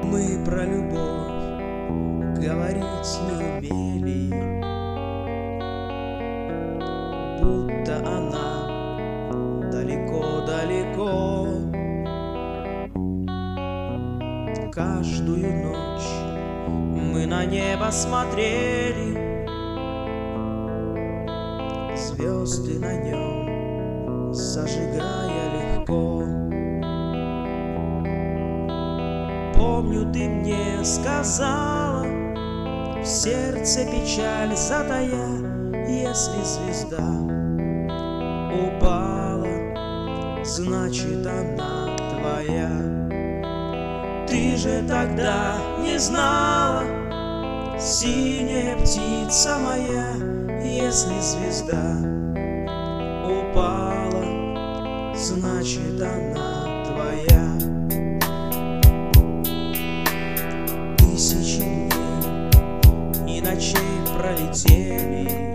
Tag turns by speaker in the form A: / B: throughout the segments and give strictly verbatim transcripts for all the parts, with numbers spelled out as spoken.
A: Мы про любовь говорить не умели, будто она далеко-далеко. Каждую ночь мы на небо смотрели, звезды на нем зажигая легко. Помню, ты мне сказала, в сердце печаль затая, если звезда упала, значит она твоя. Ты же тогда не знала, синяя птица моя, если звезда упала, значит она твоя. Тысячи дней и ночей пролетели,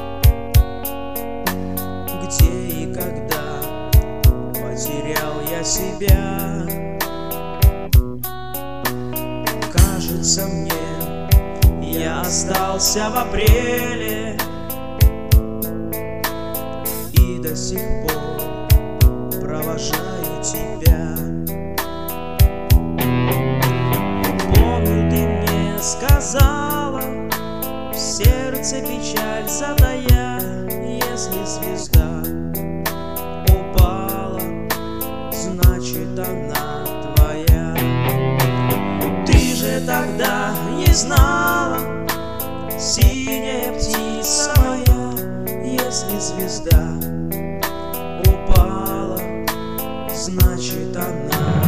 A: где и когда потерял я себя. Кажется мне, я остался в апреле и до сих пор провожаю тебя. Помню, ты мне сказала, в сердце печаль затая, если звезда упала, значит она твоя. Ты же тогда не знала, синяя птица моя, если звезда упала, значит она.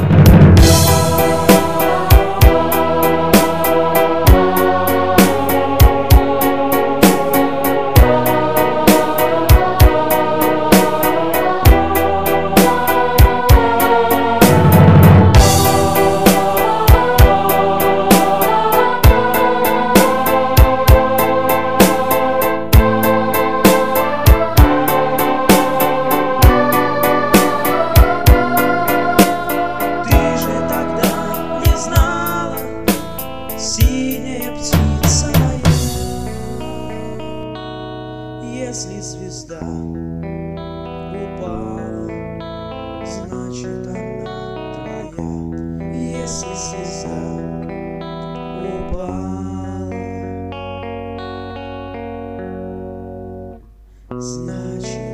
A: Синяя птица моя, если звезда упала, значит она твоя. Если звезда упала, значит